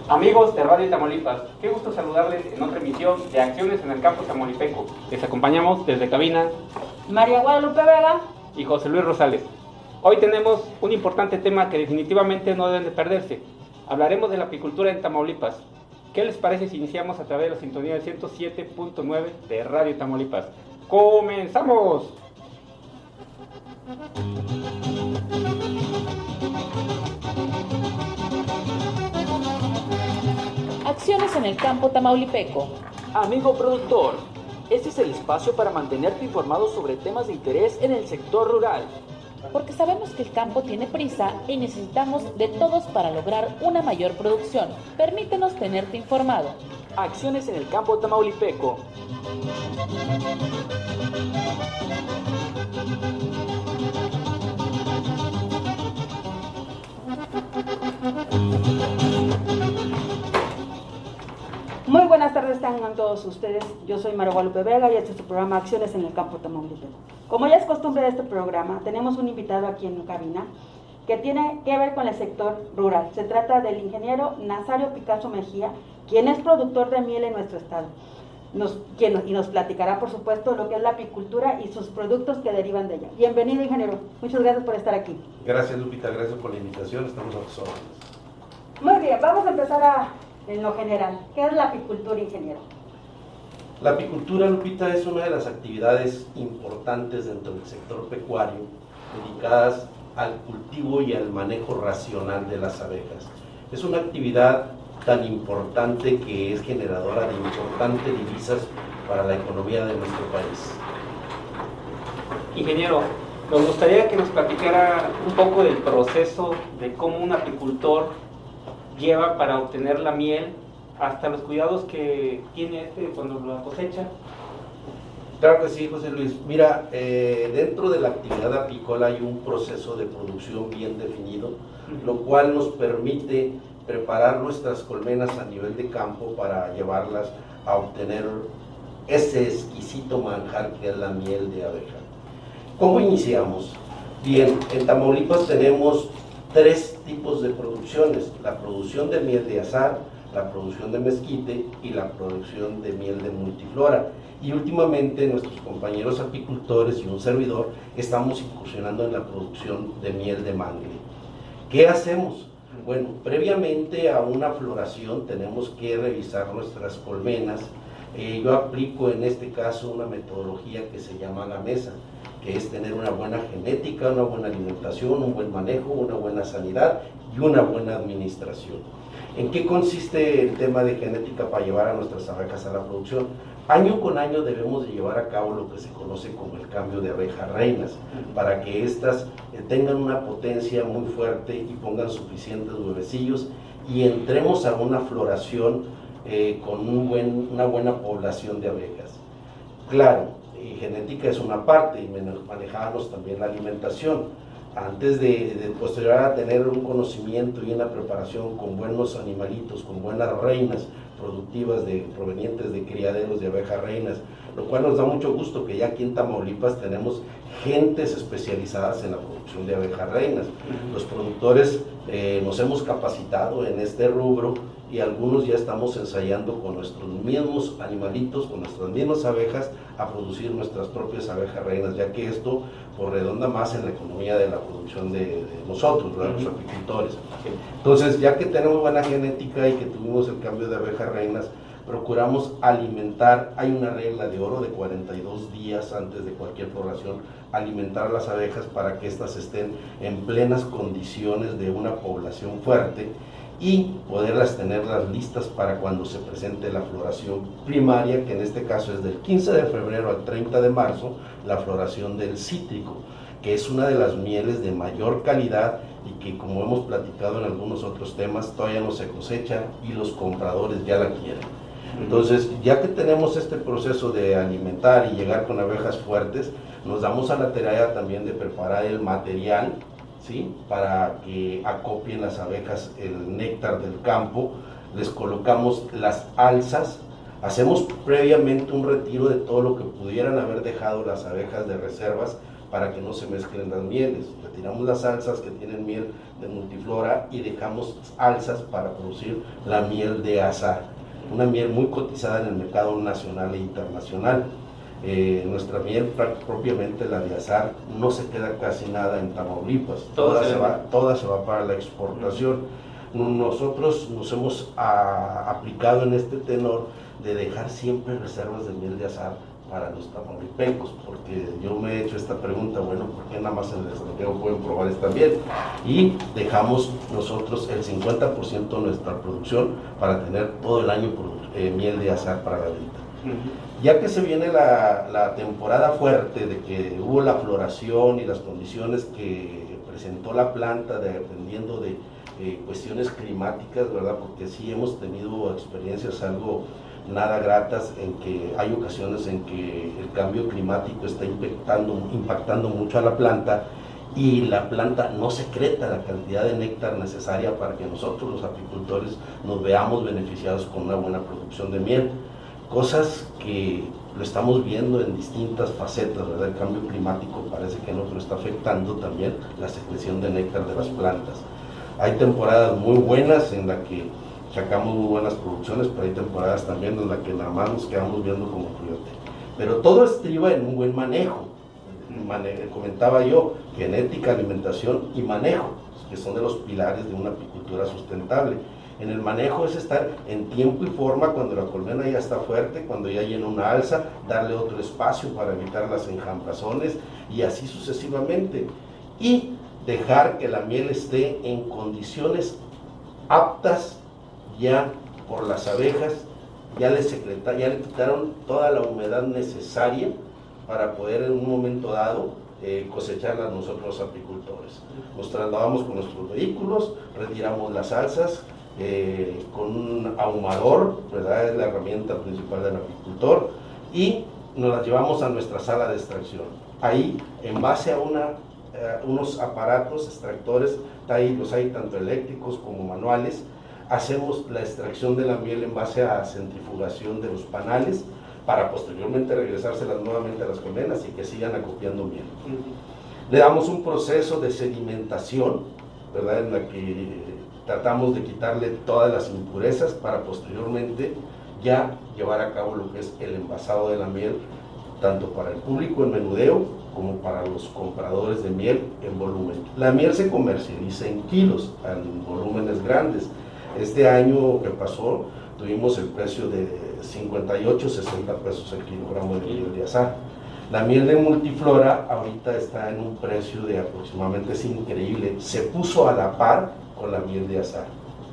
Amigos de Radio Tamaulipas, qué gusto saludarles en otra emisión de Acciones en el Campo Tamaulipeco. Les acompañamos desde cabina María Guadalupe Vega y José Luis Rosales. Hoy tenemos un importante tema que definitivamente no deben de perderse. Hablaremos de la apicultura en Tamaulipas. ¿Qué les parece si iniciamos a través de la sintonía del 107.9 de Radio Tamaulipas? ¡Comenzamos! Acciones en el Campo Tamaulipeco. Amigo productor, este es el espacio para mantenerte informado sobre temas de interés en el sector rural. Porque sabemos que el campo tiene prisa y necesitamos de todos para lograr una mayor producción. Permítenos tenerte informado. Acciones en el Campo Tamaulipeco. Muy buenas tardes tengan todos ustedes, yo soy María Guadalupe Vega y este es su programa Acciones en el Campo Tamaulipeco. Como ya es costumbre de este programa, tenemos un invitado aquí en cabina que tiene que ver con el sector rural. Se trata del ingeniero Nazario Picasso Mejía, quien es productor de miel en nuestro estado. Y nos platicará, por supuesto, lo que es la apicultura y sus productos que derivan de ella. Bienvenido, ingeniero. Muchas gracias por estar aquí. Gracias, Lupita. Gracias por la invitación. Estamos a tus órdenes. Muy bien, vamos a empezar en lo general. ¿Qué es la apicultura, ingeniero? La apicultura, Lupita, es una de las actividades importantes dentro del sector pecuario, dedicadas al cultivo y al manejo racional de las abejas. Es una actividad tan importante que es generadora de importantes divisas para la economía de nuestro país. Ingeniero, nos gustaría que nos platicara un poco del proceso de cómo un apicultor lleva para obtener la miel, hasta los cuidados que tiene cuando la cosecha. Claro que sí, José Luis. Mira, dentro de la actividad apícola hay un proceso de producción bien definido, lo cual nos permite preparar nuestras colmenas a nivel de campo para llevarlas a obtener ese exquisito manjar que es la miel de abeja. ¿Cómo iniciamos? Bien, en Tamaulipas tenemos tres tipos de producciones: la producción de miel de azahar, la producción de mezquite y la producción de miel de multiflora. Y últimamente nuestros compañeros apicultores y un servidor estamos incursionando en la producción de miel de mangle. ¿Qué hacemos? Bueno, previamente a una floración tenemos que revisar nuestras colmenas. Yo aplico en este caso una metodología que se llama la mesa, que es tener una buena genética, una buena alimentación, un buen manejo, una buena sanidad y una buena administración. ¿En qué consiste el tema de genética para llevar a nuestras abejas a la producción? Año con año debemos de llevar a cabo lo que se conoce como el cambio de abejas reinas, para que éstas tengan una potencia muy fuerte y pongan suficientes huevecillos y entremos a una floración con una buena población de abejas. Claro, genética es una parte y manejamos también la alimentación. Antes de posterior a tener un conocimiento y una preparación con buenos animalitos, con buenas reinas productivas provenientes de criaderos de abejas reinas, lo cual nos da mucho gusto que ya aquí en Tamaulipas tenemos gentes especializadas en la producción de abejas reinas. Los productores nos hemos capacitado en este rubro y algunos ya estamos ensayando con nuestros mismos animalitos, con nuestras mismas abejas, a producir nuestras propias abejas reinas, ya que esto pues redonda más en la economía de la producción de nosotros, los apicultores. Entonces, ya que tenemos buena genética y que tuvimos el cambio de abejas reinas, procuramos alimentar. Hay una regla de oro de 42 días antes de cualquier floración, alimentar las abejas para que éstas estén en plenas condiciones de una población fuerte y poderlas tenerlas listas para cuando se presente la floración primaria, que en este caso es del 15 de febrero al 30 de marzo, la floración del cítrico, que es una de las mieles de mayor calidad y que, como hemos platicado en algunos otros temas, todavía no se cosecha y los compradores ya la quieren. Entonces, ya que tenemos este proceso de alimentar y llegar con abejas fuertes, nos damos a la tarea también de preparar el material, ¿sí?, para que acopien las abejas el néctar del campo. Les colocamos las alzas, hacemos previamente un retiro de todo lo que pudieran haber dejado las abejas de reservas para que no se mezclen las mieles. Retiramos las alzas que tienen miel de multiflora y dejamos alzas para producir la miel de azar, una miel muy cotizada en el mercado nacional e internacional. Nuestra miel, propiamente la de azar, no se queda casi nada en Tamaulipas, toda se va para la exportación. Nosotros nos hemos aplicado en este tenor de dejar siempre reservas de miel de azar para los tamaulipecos, porque yo me he hecho esta pregunta, bueno, ¿por qué nada más en el extranjero pueden probar esta miel? Y dejamos nosotros el 50% de nuestra producción para tener todo el año miel de azar para la venta. Ya que se viene la temporada fuerte de que hubo la floración y las condiciones que presentó la planta, dependiendo de cuestiones climáticas, ¿verdad? Porque sí hemos tenido experiencias algo nada gratas, en que hay ocasiones en que el cambio climático está impactando mucho a la planta, y la planta no secreta la cantidad de néctar necesaria para que nosotros los apicultores nos veamos beneficiados con una buena producción de miel. Cosas que lo estamos viendo en distintas facetas, ¿verdad? El cambio climático parece que nos está afectando también la secreción de néctar de las plantas. Hay temporadas muy buenas en las que sacamos muy buenas producciones, pero hay temporadas también en las que nada más nos quedamos viendo como coyote. Pero todo estriba en un buen manejo. Comentaba yo, genética, alimentación y manejo, que son de los pilares de una apicultura sustentable. En el manejo es estar en tiempo y forma cuando la colmena ya está fuerte, cuando ya llena una alza, darle otro espacio para evitar las enjambrazones y así sucesivamente. Y dejar que la miel esté en condiciones aptas ya por las abejas, ya le quitaron toda la humedad necesaria para poder en un momento dado cosecharlas nosotros los apicultores. Nos trasladamos con nuestros vehículos, retiramos las alzas, con un ahumador, ¿verdad? Es la herramienta principal del apicultor, y nos las llevamos a nuestra sala de extracción. Ahí, en base a unos aparatos extractores, los hay tanto eléctricos como manuales, hacemos la extracción de la miel en base a centrifugación de los panales, para posteriormente regresárselas nuevamente a las colmenas y que sigan acopiando miel. Le damos un proceso de sedimentación, ¿verdad? En la que tratamos de quitarle todas las impurezas para posteriormente ya llevar a cabo lo que es el envasado de la miel, tanto para el público en menudeo como para los compradores de miel en volumen. La miel se comercializa en kilos, en volúmenes grandes. Este año que pasó tuvimos el precio de 58, 60 pesos el kilogramo de miel de azar. La miel de multiflora ahorita está en un precio de aproximadamente, es increíble, se puso a la par con la miel de azar,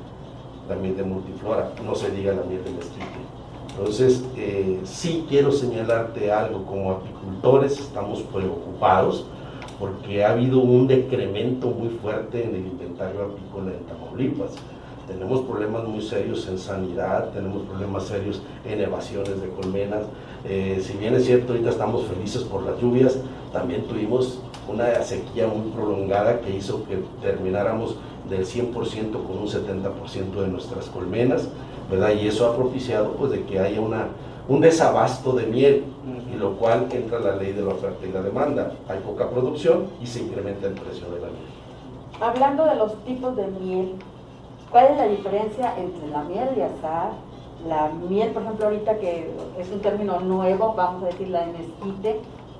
la miel de multiflora, no se diga la miel de mezquite. Entonces, sí quiero señalarte algo, como apicultores estamos preocupados porque ha habido un decremento muy fuerte en el inventario apícola en Tamaulipas. Tenemos problemas muy serios en sanidad, tenemos problemas serios en evasiones de colmenas. Si bien es cierto, ahorita estamos felices por las lluvias, también tuvimos una sequía muy prolongada que hizo que termináramos del 100% con un 70% de nuestras colmenas, ¿verdad? Y eso ha propiciado pues de que haya un desabasto de miel, y lo cual entra la ley de la oferta y la demanda. Hay poca producción y se incrementa el precio de la miel. Hablando de los tipos de miel, ¿cuál es la diferencia entre la miel de azar, la miel, por ejemplo, ahorita que es un término nuevo, vamos a decir la de mezquite,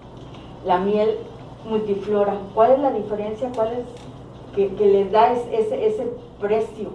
la miel multiflora? ¿Cuál es la diferencia? ¿Cuál es que les da ese precio?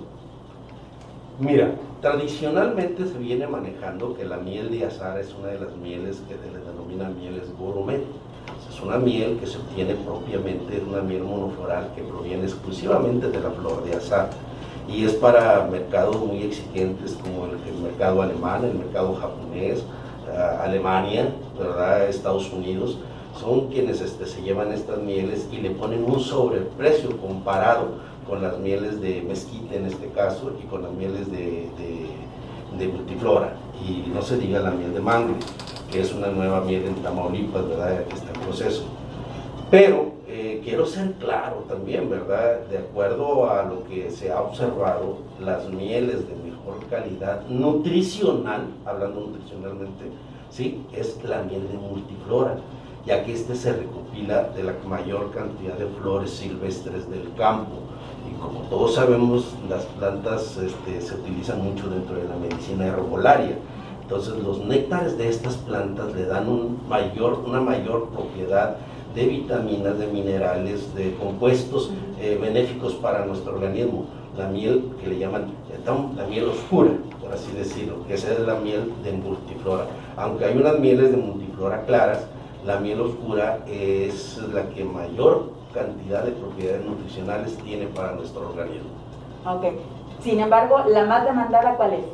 Mira, tradicionalmente se viene manejando que la miel de azar es una de las mieles que se les denomina mieles gourmet. Es una miel que se obtiene propiamente, es una miel monofloral que proviene exclusivamente de la flor de azar, y es para mercados muy exigentes como el mercado alemán, el mercado japonés, Alemania, ¿verdad? Estados Unidos. Son quienes se llevan estas mieles y le ponen un sobreprecio comparado con las mieles de mezquite en este caso y con las mieles de multiflora, y no se diga la miel de mangle, que es una nueva miel en Tamaulipas, ¿verdad? Que está en proceso. Pero quiero ser claro también, ¿verdad? De acuerdo a lo que se ha observado, las mieles de mejor calidad nutricional, hablando nutricionalmente, ¿sí? Es la miel de multiflora. ya que este se recopila de la mayor cantidad de flores silvestres del campo. Y como todos sabemos, las plantas se utilizan mucho dentro de la medicina herbolaria. Entonces los néctares de estas plantas le dan una mayor propiedad de vitaminas, de minerales, de compuestos benéficos para nuestro organismo. La miel que le llaman la miel oscura, por así decirlo, que esa es la miel de multiflora. Aunque hay unas mieles de multiflora claras, la miel oscura es la que mayor cantidad de propiedades nutricionales tiene para nuestro organismo. Ok. Sin embargo, la más demandada, ¿cuál es?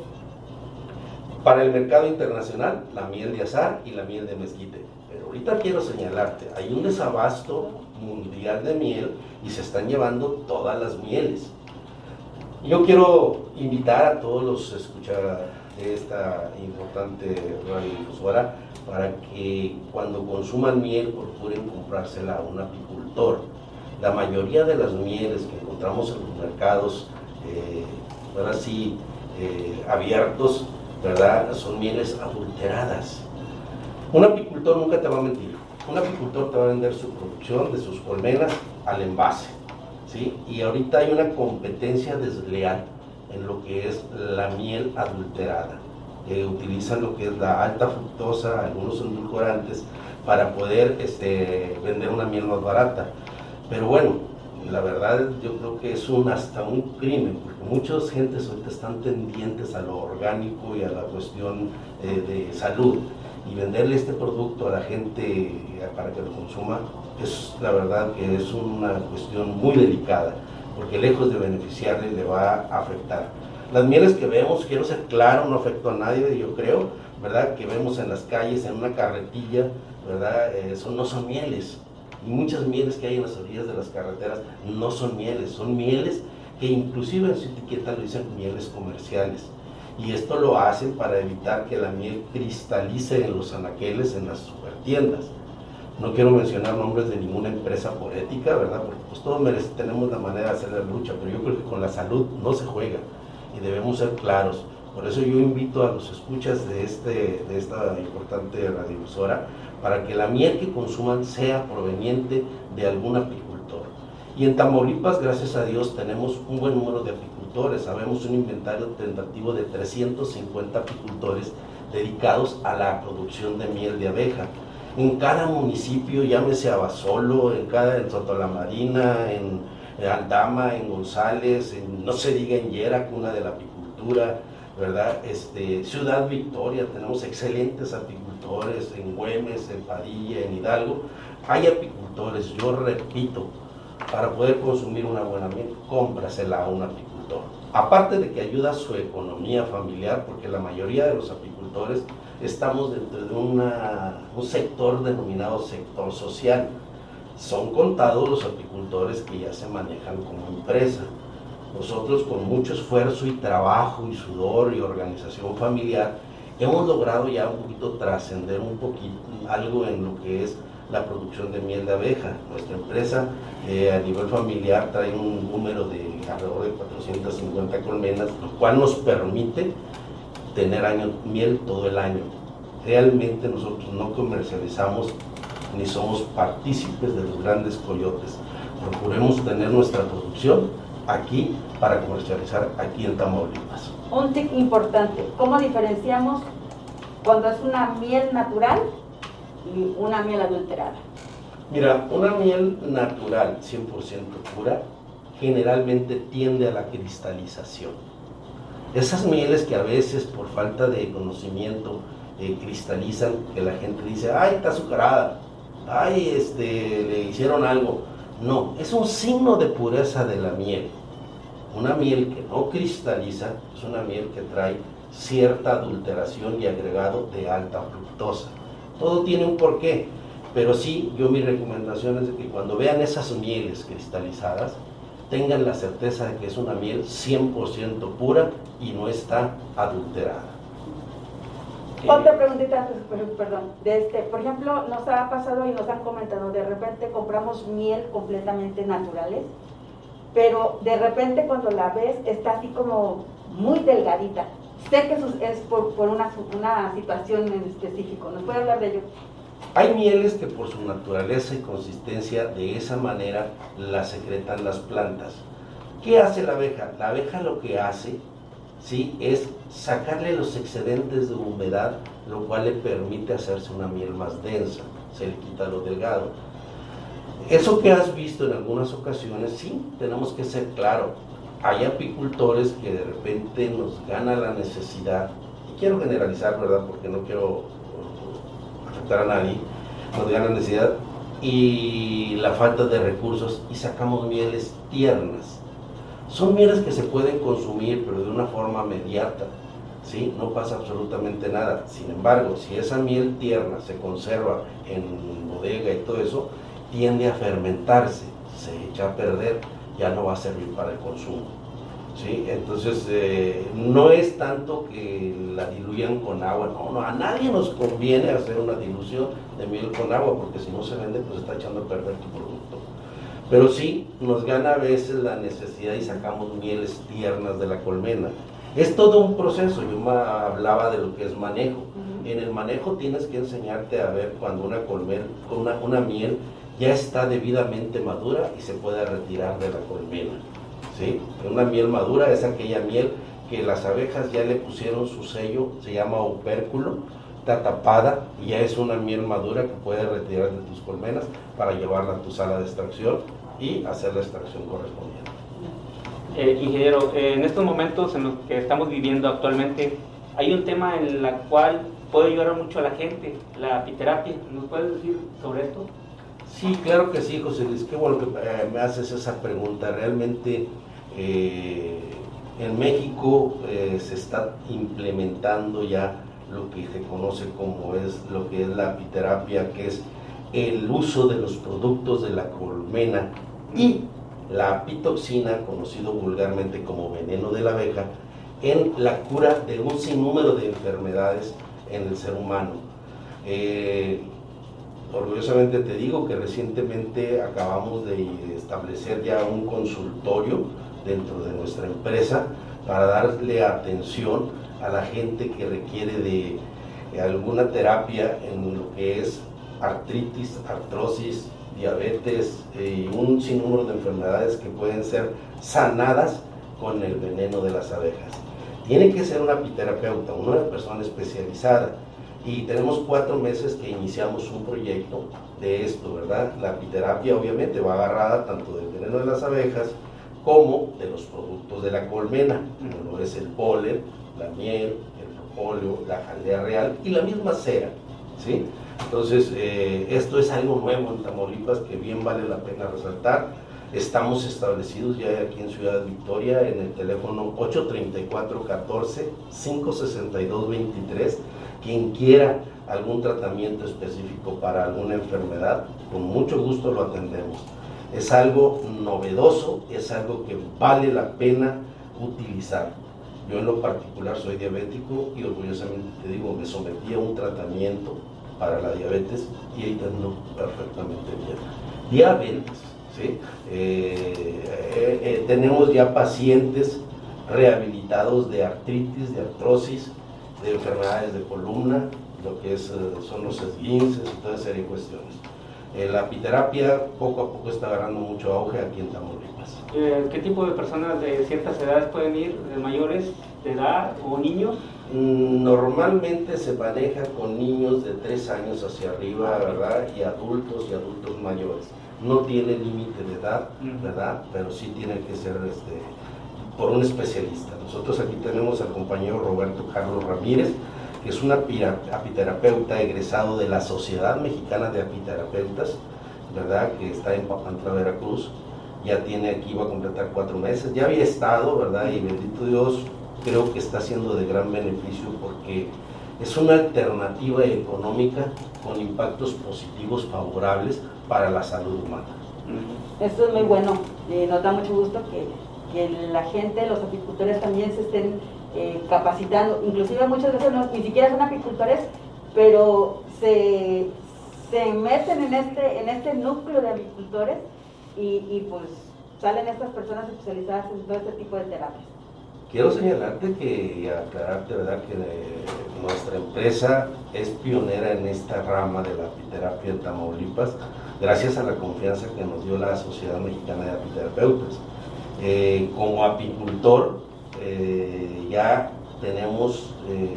Para el mercado internacional, la miel de azahar y la miel de mezquite. Pero ahorita quiero señalarte, hay un desabasto mundial de miel y se están llevando todas las mieles. Yo quiero invitar a todos los escuchas de esta importante radiodifusora para que cuando consuman miel procuren comprársela a un apicultor. La mayoría de las mieles que encontramos en los mercados, ahora sí, abiertos, ¿verdad?, son mieles adulteradas. Un apicultor nunca te va a mentir. Un apicultor te va a vender su producción de sus colmenas al envase, ¿sí? Y ahorita hay una competencia desleal en lo que es la miel adulterada. Utilizan lo que es la alta fructosa, algunos endulcorantes, para poder vender una miel más barata. Pero bueno, la verdad yo creo que es hasta un crimen, porque muchas gentes ahorita están tendientes a lo orgánico y a la cuestión de salud, y venderle este producto a la gente para que lo consuma, es la verdad que es una cuestión muy delicada, porque lejos de beneficiarle le va a afectar. Las mieles que vemos, quiero ser claro, no afectó a nadie, yo creo, ¿verdad?, que vemos en las calles, en una carretilla, ¿verdad?, no son mieles. Y muchas mieles que hay en las orillas de las carreteras no son mieles que inclusive en su etiqueta lo dicen mieles comerciales. Y esto lo hacen para evitar que la miel cristalice en los anaqueles, en las supertiendas. No quiero mencionar nombres de ninguna empresa por ética, ¿verdad?, porque pues todos tenemos la manera de hacer la lucha, pero yo creo que con la salud no se juega y debemos ser claros. Por eso yo invito a los escuchas de esta importante radiodifusora para que la miel que consuman sea proveniente de algún apicultor. Y en Tamaulipas, gracias a Dios, tenemos un buen número de apicultores. Sabemos un inventario tentativo de 350 apicultores dedicados a la producción de miel de abeja. En cada municipio, llámese Abasolo, en Sotolamarina, en Aldama, en González, no se diga en Yera, cuna de la apicultura, ¿verdad? Ciudad Victoria, tenemos excelentes apicultores, en Güemes, en Padilla, en Hidalgo. Hay apicultores, yo repito, para poder consumir una buena miel, cómprasela a un apicultor. Aparte de que ayuda a su economía familiar, porque la mayoría de los apicultores estamos dentro de un sector denominado sector social. Son contados los apicultores que ya se manejan como empresa. Nosotros, con mucho esfuerzo y trabajo y sudor y organización familiar, hemos logrado ya un poquito trascender algo en lo que es la producción de miel de abeja. Nuestra empresa a nivel familiar trae un número de alrededor de 450 colmenas, lo cual nos permite tener miel todo el año. Realmente nosotros no comercializamos ni somos partícipes de los grandes coyotes. Procuremos tener nuestra producción aquí para comercializar aquí en Tamaulipas. Un tip importante, ¿cómo diferenciamos cuando es una miel natural y una miel adulterada? Mira, una miel natural 100% pura generalmente tiende a la cristalización. Esas mieles que a veces por falta de conocimiento cristalizan, que la gente dice, ay, está azucarada, ay, le hicieron algo. No, es un signo de pureza de la miel. Una miel que no cristaliza es una miel que trae cierta adulteración y agregado de alta fructosa. Todo tiene un porqué, pero sí, mi recomendación es de que cuando vean esas mieles cristalizadas, tengan la certeza de que es una miel 100% pura y no está adulterada. Otra preguntita, perdón. Por ejemplo, nos ha pasado y nos han comentado, de repente compramos miel completamente naturales, pero de repente cuando la ves está así como muy delgadita. Sé que eso es por una situación en específico. ¿Nos puede hablar de ello? Hay mieles que por su naturaleza y consistencia de esa manera las secretan las plantas. ¿Qué hace la abeja? La abeja lo que hace, ¿sí?, es sacarle los excedentes de humedad, lo cual le permite hacerse una miel más densa, se le quita lo delgado. Eso que has visto en algunas ocasiones, sí, tenemos que ser claros. Hay apicultores que de repente nos gana la necesidad, y quiero generalizar, ¿verdad?, porque no quiero afectar a nadie, nos gana la necesidad y la falta de recursos y sacamos mieles tiernas. Son mieles que se pueden consumir, pero de una forma mediata, ¿sí? No pasa absolutamente nada. Sin embargo, si esa miel tierna se conserva en bodega y todo eso, tiende a fermentarse, se echa a perder, ya no va a servir para el consumo, ¿sí? Entonces, no es tanto que la diluyan con agua, no, a nadie nos conviene hacer una dilución de miel con agua, porque si no se vende, pues está echando a perder tu producto. Pero sí, nos gana a veces la necesidad y sacamos mieles tiernas de la colmena. Es todo un proceso. Yo hablaba de lo que es manejo. En el manejo tienes que enseñarte a ver cuando una miel ya está debidamente madura y se puede retirar de la colmena, ¿sí? Una miel madura es aquella miel que las abejas ya le pusieron su sello, se llama opérculo, está tapada y ya es una miel madura que puedes retirar de tus colmenas para llevarla a tu sala de extracción y hacer la extracción correspondiente. Ingeniero, en estos momentos en los que estamos viviendo actualmente, hay un tema en el cual puede ayudar mucho a la gente, la apiterapia. ¿Nos puedes decir sobre esto? Sí, claro que sí, José Luis, qué bueno que me haces esa pregunta. Realmente en México se está implementando ya lo que se conoce como lo que es la apiterapia, que es el uso de los productos de la colmena y la apitoxina, conocido vulgarmente como veneno de la abeja, en la cura de un sinnúmero de enfermedades en el ser humano. Orgullosamente te digo que recientemente acabamos de establecer ya un consultorio dentro de nuestra empresa para darle atención a la gente que requiere de alguna terapia en lo que es artritis, artrosis, diabetes y un sinnúmero de enfermedades que pueden ser sanadas con el veneno de las abejas. Tiene que ser un apiterapeuta, una persona especializada. Y tenemos 4 meses que iniciamos un proyecto de esto, ¿verdad? La apiterapia obviamente va agarrada tanto del veneno de las abejas como de los productos de la colmena, como es el polen, la miel, el propóleo, la jalea real y la misma cera, ¿sí? Entonces, esto es algo nuevo en Tamaulipas que bien vale la pena resaltar. Estamos establecidos ya aquí en Ciudad Victoria en el teléfono 834-14-562-23. Quien quiera algún tratamiento específico para alguna enfermedad, con mucho gusto lo atendemos. Es algo novedoso, es algo que vale la pena utilizar. Yo en lo particular soy diabético y orgullosamente te digo, me sometí a un tratamiento para la diabetes y ahí ando perfectamente bien. Diabetes, ¿sí? Tenemos ya pacientes rehabilitados de artritis, de artrosis, de enfermedades de columna, lo que son los esguinces y toda serie de cuestiones. La apiterapia poco a poco está agarrando mucho auge aquí en Tamaulipas. ¿Qué tipo de personas de ciertas edades pueden ir, de mayores de edad o niños? Normalmente se maneja con niños de 3 años hacia arriba, ¿verdad? Y adultos mayores. No tiene límite de edad, ¿verdad? Pero sí tiene que ser por un especialista. Nosotros aquí tenemos al compañero Roberto Carlos Ramírez, que es un apiterapeuta egresado de la Sociedad Mexicana de Apiterapeutas, ¿verdad? Que está en Papantla, Veracruz. Ya tiene aquí, va a completar 4 meses. Ya había estado, ¿verdad? Y bendito Dios, creo que está siendo de gran beneficio porque es una alternativa económica con impactos positivos favorables para la salud humana. Esto es muy bueno. Nos da mucho gusto que la gente, los apicultores también se estén capacitando. Inclusive muchas veces ni siquiera son apicultores, pero se meten en este núcleo de apicultores y pues salen estas personas especializadas en todo este tipo de terapias. Quiero señalarte y aclararte, ¿verdad?, que nuestra empresa es pionera en esta rama de la apiterapia en Tamaulipas, gracias a la confianza que nos dio la Sociedad Mexicana de Apiterapeutas. Como apicultor, ya tenemos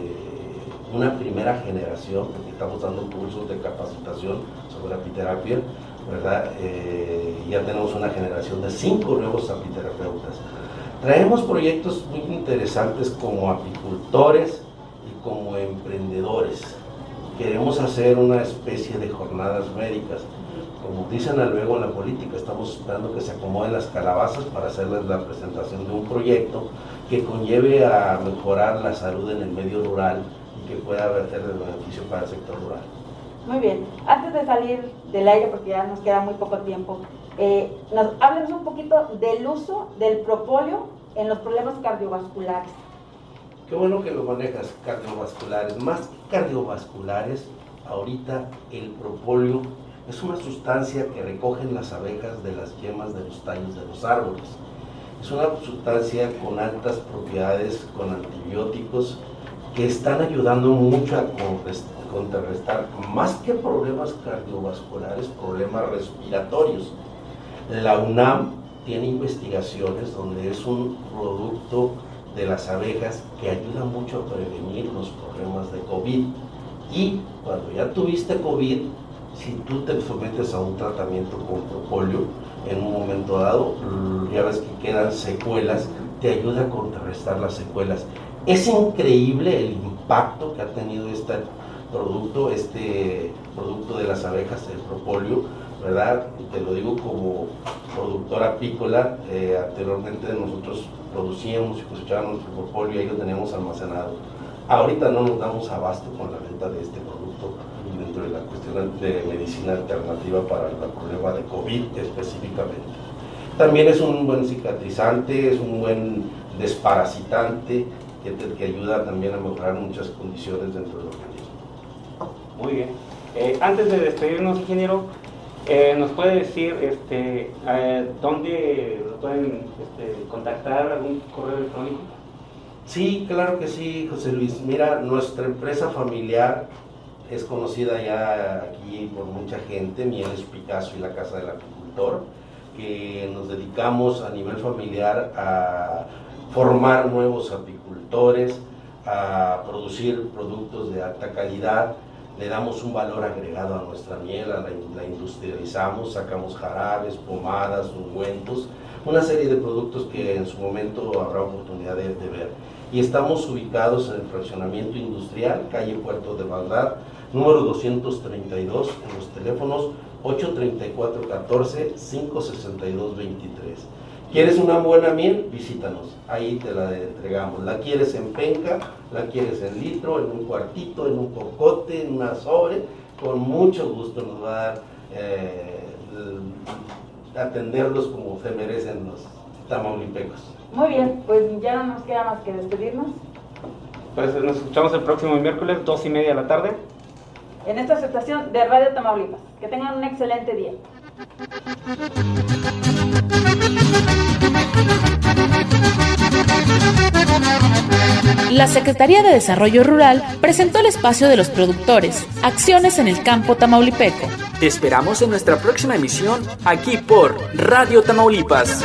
una primera generación, porque estamos dando cursos de capacitación sobre apiterapia, ¿verdad? Ya tenemos una generación de 5 nuevos apiterapeutas. Traemos proyectos muy interesantes como apicultores y como emprendedores. Queremos hacer una especie de jornadas médicas. Como dicen luego en la política, estamos esperando que se acomoden las calabazas para hacerles la presentación de un proyecto que conlleve a mejorar la salud en el medio rural y que pueda ser de beneficio para el sector rural. Muy bien, antes de salir del aire, porque ya nos queda muy poco tiempo, háblenos un poquito del uso del propóleo en los problemas cardiovasculares. Qué bueno que lo manejas, cardiovasculares. Más que cardiovasculares, ahorita el propóleo es una sustancia que recogen las abejas de las yemas de los tallos de los árboles. Es una sustancia con altas propiedades, con antibióticos, que están ayudando mucho a contrarrestar, más que problemas cardiovasculares, problemas respiratorios. La UNAM tiene investigaciones donde es un producto de las abejas que ayuda mucho a prevenir los problemas de COVID. Y cuando ya tuviste COVID, si tú te sometes a un tratamiento con propóleo, en un momento dado, ya ves que quedan secuelas, te ayuda a contrarrestar las secuelas. Es increíble el impacto que ha tenido este producto de las abejas, el propóleo, ¿verdad? Y te lo digo como productor apícola. Anteriormente nosotros producíamos y cosechábamos nuestro propóleo y ahí lo teníamos almacenado. Ahorita no nos damos abasto con la venta de este producto dentro de la cuestión de medicina alternativa para el problema de COVID específicamente. También es un buen cicatrizante, es un buen desparasitante que ayuda también a mejorar muchas condiciones dentro del organismo. Muy bien. Antes de despedirnos, ingeniero, ¿nos puede decir dónde lo pueden contactar, algún correo electrónico? Sí, claro que sí, José Luis. Mira, nuestra empresa familiar es conocida ya aquí por mucha gente, Mieles Picasso y la Casa del Apicultor, que nos dedicamos a nivel familiar a formar nuevos apicultores, a producir productos de alta calidad. Le damos un valor agregado a nuestra miel, la industrializamos, sacamos jarabes, pomadas, ungüentos, una serie de productos que en su momento habrá oportunidad de ver. Y estamos ubicados en el fraccionamiento industrial, calle Puerto de Bagdad, número 232, en los teléfonos 834-14, 562-23. ¿Quieres una buena miel? Visítanos, ahí te la entregamos. ¿La quieres en penca? ¿La quieres en litro, en un cuartito, en un cocote, en una sobre? Con mucho gusto nos va a dar atenderlos como se merecen los tamaulipecos. Muy bien, pues ya no nos queda más que despedirnos. Pues nos escuchamos el próximo miércoles, 2:30 de la tarde. En esta estación de Radio Tamaulipas. Que tengan un excelente día. La Secretaría de Desarrollo Rural presentó el espacio de los productores, acciones en el campo tamaulipeco. Te esperamos en nuestra próxima emisión aquí por Radio Tamaulipas.